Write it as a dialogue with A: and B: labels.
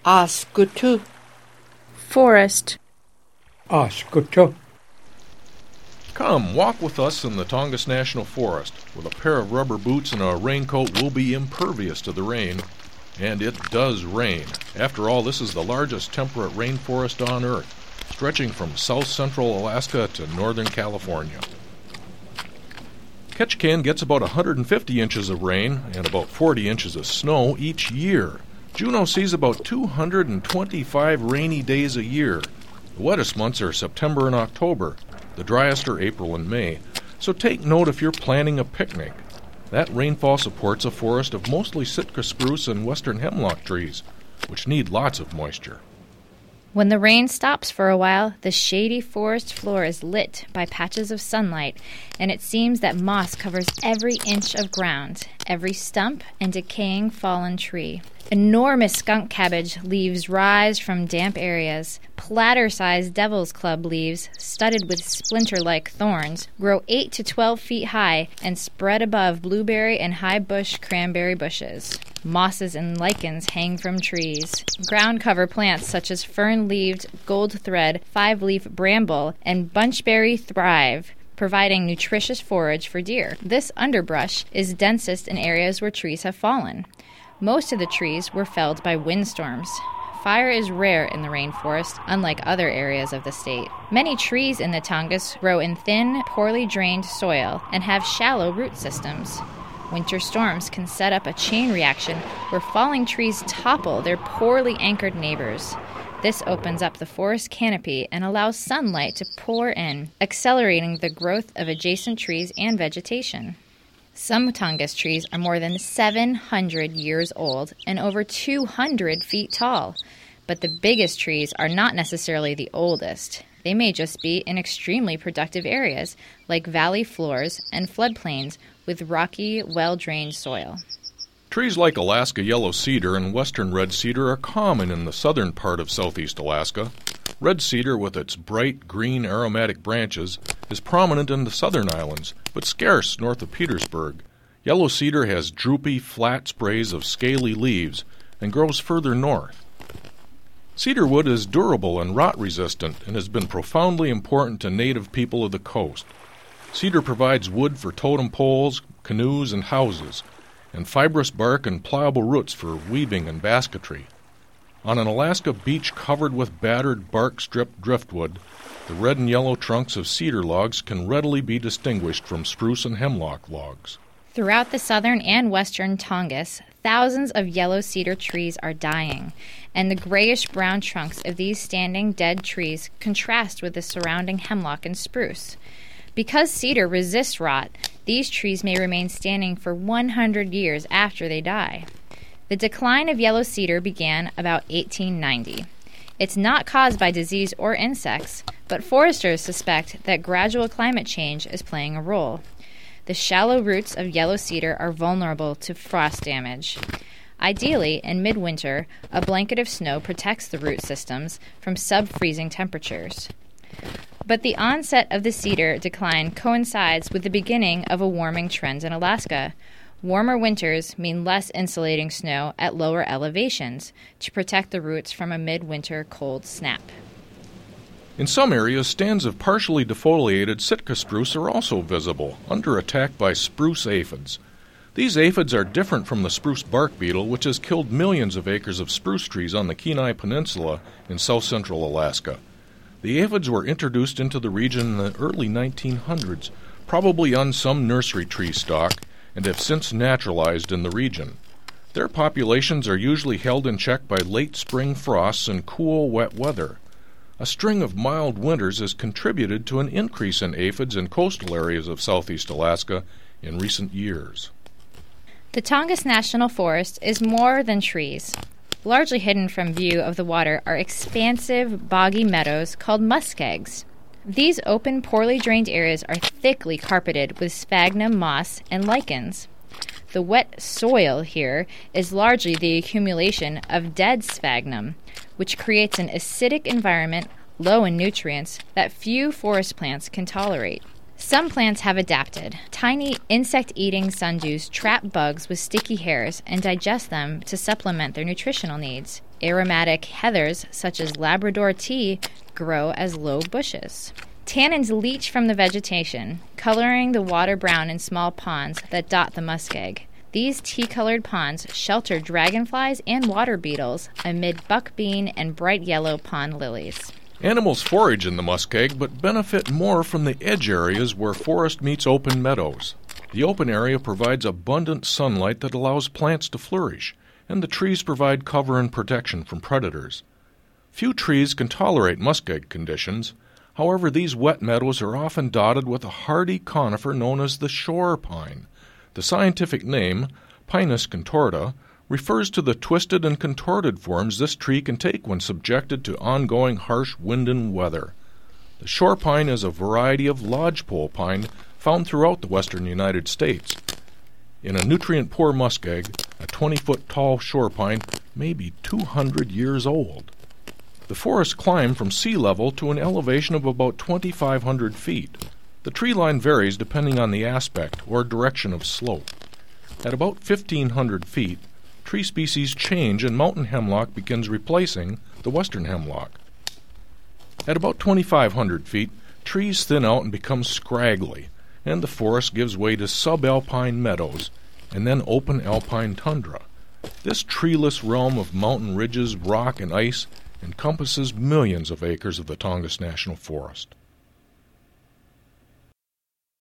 A: Askutu.
B: Forest.
C: Askutu.
D: Come, walk with us in the Tongass National Forest. With a pair of rubber boots and a raincoat, we'll be impervious to the rain. And it does rain. After all, this is the largest temperate rainforest on Earth, stretching from south-central Alaska to northern California. Ketchikan gets about 150 inches of rain and about 40 inches of snow each year. Juneau sees about 225 rainy days a year. The wettest months are September and October. The driest are April and May. So take note if you're planning a picnic. That rainfall supports a forest of mostly Sitka spruce and western hemlock trees, which need lots of moisture.
E: When the rain stops for a while, the shady forest floor is lit by patches of sunlight, and it seems that moss covers every inch of ground, every stump and decaying fallen tree. Enormous skunk cabbage leaves rise from damp areas. Platter-sized devil's club leaves, studded with splinter-like thorns, grow 8 to 12 feet high and spread above blueberry and high-bush cranberry bushes. Mosses and lichens hang from trees. Ground cover plants such as fern-leaved gold-thread, five-leaf bramble, and bunchberry thrive, providing nutritious forage for deer. This underbrush is densest in areas where trees have fallen. Most of the trees were felled by windstorms. Fire is rare in the rainforest, unlike other areas of the state. Many trees in the Tongass grow in thin, poorly drained soil and have shallow root systems. Winter storms can set up a chain reaction where falling trees topple their poorly anchored neighbors. This opens up the forest canopy and allows sunlight to pour in, accelerating the growth of adjacent trees and vegetation. Some Tongass trees are more than 700 years old and over 200 feet tall. But the biggest trees are not necessarily the oldest. They may just be in extremely productive areas, like valley floors and floodplains with rocky, well-drained soil.
D: Trees like Alaska yellow cedar and western red cedar are common in the southern part of southeast Alaska. Red cedar, with its bright green aromatic branches, is prominent in the southern islands, but scarce north of Petersburg. Yellow cedar has droopy, flat sprays of scaly leaves and grows further north. Cedar wood is durable and rot-resistant and has been profoundly important to native people of the coast. Cedar provides wood for totem poles, canoes, and houses, and fibrous bark and pliable roots for weaving and basketry. On an Alaska beach covered with battered bark-stripped driftwood, the red and yellow trunks of cedar logs can readily be distinguished from spruce and hemlock logs.
E: Throughout the southern and western Tongass, thousands of yellow cedar trees are dying, and the grayish-brown trunks of these standing dead trees contrast with the surrounding hemlock and spruce. Because cedar resists rot, these trees may remain standing for 100 years after they die. The decline of yellow cedar began about 1890. It's not caused by disease or insects, but foresters suspect that gradual climate change is playing a role. The shallow roots of yellow cedar are vulnerable to frost damage. Ideally, in midwinter, a blanket of snow protects the root systems from sub-freezing temperatures. But the onset of the cedar decline coincides with the beginning of a warming trend in Alaska. Warmer winters mean less insulating snow at lower elevations to protect the roots from a midwinter cold snap.
D: In some areas, stands of partially defoliated Sitka spruce are also visible, under attack by spruce aphids. These aphids are different from the spruce bark beetle, which has killed millions of acres of spruce trees on the Kenai Peninsula in south-central Alaska. The aphids were introduced into the region in the early 1900s, probably on some nursery tree stock, and have since naturalized in the region. Their populations are usually held in check by late spring frosts and cool, wet weather. A string of mild winters has contributed to an increase in aphids in coastal areas of southeast Alaska in recent years.
E: The Tongass National Forest is more than trees. Largely hidden from view of the water are expansive, boggy meadows called muskegs. These open, poorly drained areas are thickly carpeted with sphagnum moss and lichens. The wet soil here is largely the accumulation of dead sphagnum, which creates an acidic environment low in nutrients that few forest plants can tolerate. Some plants have adapted. Tiny insect-eating sundews trap bugs with sticky hairs and digest them to supplement their nutritional needs. Aromatic heathers, such as Labrador tea, grow as low bushes. Tannins leach from the vegetation, coloring the water brown in small ponds that dot the muskeg. These tea-colored ponds shelter dragonflies and water beetles amid buckbean and bright yellow pond lilies.
D: Animals forage in the muskeg, but benefit more from the edge areas where forest meets open meadows. The open area provides abundant sunlight that allows plants to flourish, and the trees provide cover and protection from predators. Few trees can tolerate muskeg conditions. However, these wet meadows are often dotted with a hardy conifer known as the shore pine. The scientific name, Pinus contorta, refers to the twisted and contorted forms this tree can take when subjected to ongoing harsh wind and weather. The shore pine is a variety of lodgepole pine found throughout the western United States. In a nutrient-poor muskeg, a 20-foot-tall shore pine may be 200 years old. The forests climb from sea level to an elevation of about 2,500 feet. The tree line varies depending on the aspect or direction of slope. At about 1,500 feet, tree species change and mountain hemlock begins replacing the western hemlock. At about 2,500 feet, trees thin out and become scraggly, and the forest gives way to subalpine meadows and then open alpine tundra. This treeless realm of mountain ridges, rock, and ice encompasses millions of acres of the Tongass National Forest.